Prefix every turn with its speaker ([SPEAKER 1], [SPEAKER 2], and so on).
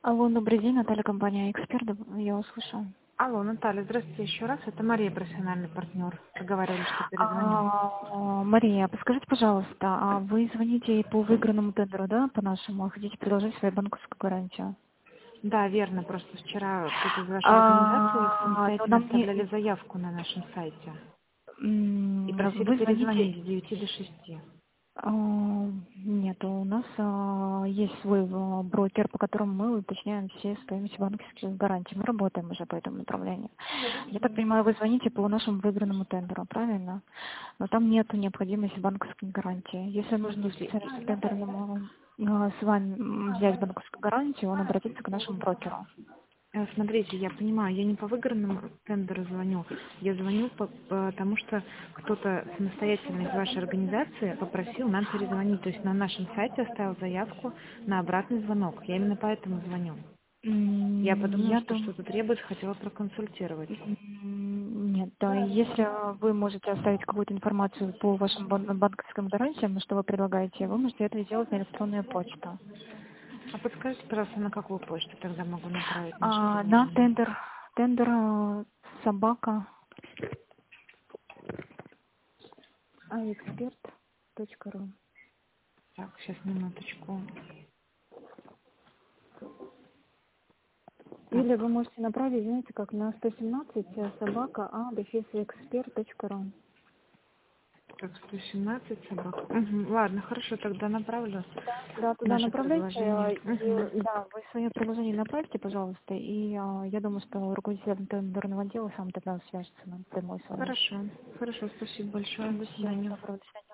[SPEAKER 1] Алло, добрый день, Наталья, компания «Эксперт», я вас слышу.
[SPEAKER 2] Алло, Наталья, здравствуйте еще раз. Это Мария, профессиональный партнер. Договаривались, что перезвоню.
[SPEAKER 1] Мария, подскажите, пожалуйста, а вы звоните по выигранному тендеру, да, по нашему, а хотите предложить свою банковскую гарантию?
[SPEAKER 2] Да, верно. Просто вчера кто-то из вашей организации
[SPEAKER 1] Но
[SPEAKER 2] самостоятельно
[SPEAKER 1] нам не...
[SPEAKER 2] оставляли заявку на нашем сайте и просили
[SPEAKER 1] Вы звоните...
[SPEAKER 2] перезвонить с 9 до 6.
[SPEAKER 1] а, Нет, у нас есть свой брокер, по которому мы уточняем все стоимости банковских гарантий. Мы работаем уже по этому направлению. Я так понимаю, вы звоните по нашему выигранному тендеру, правильно? Но там нет необходимости банковской гарантии. Если нужно
[SPEAKER 2] Смотрите,
[SPEAKER 1] специалисту тендерному с вами взять банковскую гарантию, он обратится к нашему брокеру.
[SPEAKER 2] смотрите, я понимаю, я не по выигранному тендеру звоню. Я звоню потому что кто-то самостоятельно из вашей организации попросил нам перезвонить. То есть на нашем сайте оставил заявку на обратный звонок. Я именно поэтому звоню. Я подумала,
[SPEAKER 1] Я
[SPEAKER 2] что
[SPEAKER 1] думаю,
[SPEAKER 2] что-то требуется, хотела проконсультировать.
[SPEAKER 1] нет, да, если вы можете оставить какую-то информацию по вашим банковским гарантиям, что вы предлагаете, вы можете это сделать на электронную почту.
[SPEAKER 2] А подскажите, пожалуйста, на какую почту тогда могу направить наше
[SPEAKER 1] На
[SPEAKER 2] предложение?
[SPEAKER 1] тендер собака aexpert.ru.
[SPEAKER 2] Так, сейчас минуточку. Так,
[SPEAKER 1] Или вы можете направить, знаете, как на 117 собака a-expert.ru.
[SPEAKER 2] так, 117 собак. Мгм, ладно, хорошо, тогда направлю
[SPEAKER 1] Да, туда
[SPEAKER 2] наше
[SPEAKER 1] направляйте.
[SPEAKER 2] предложение.
[SPEAKER 1] Да, вы свое предложение направьте, пожалуйста, и я думаю, что руководитель тендерного отдела сам тогда свяжется нам прямой с вами.
[SPEAKER 2] Хорошо, хорошо, спасибо большое.
[SPEAKER 1] Всё,
[SPEAKER 2] До
[SPEAKER 1] всего
[SPEAKER 2] свидания.
[SPEAKER 1] доброго, до свидания.